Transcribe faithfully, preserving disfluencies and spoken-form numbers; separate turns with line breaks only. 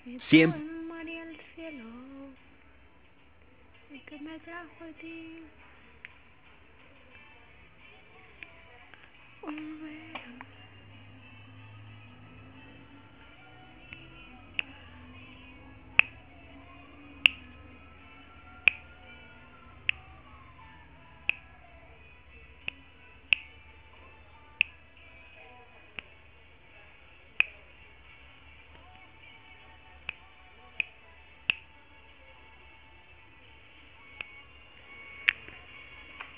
Siempre.
María el cielo, el que me trajo a ti.